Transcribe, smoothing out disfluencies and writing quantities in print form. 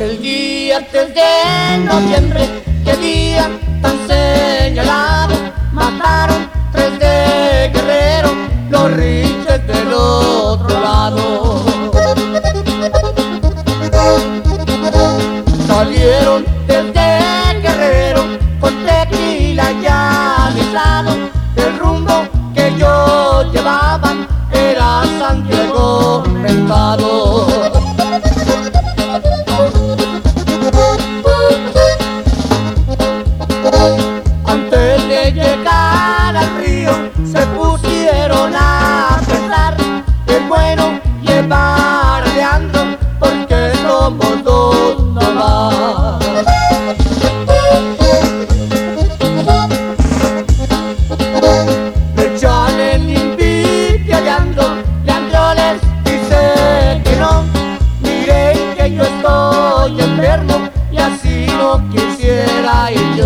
El día 3 de noviembre, qué día tan señalado, mataron 3 de Guerrero, los riches del otro lado. Salieron desde Guerrero con tequila ya alisado, el rumbo que ellos llevaban era Santiago Mentado. Antes de llegar al río se pusieron a pensar, es bueno llevar aleando porque somos dos nomás. Le echan el invite hallando, Leandro les dice que no, miren que yo estoy enfermo y así no quisiera ir yo.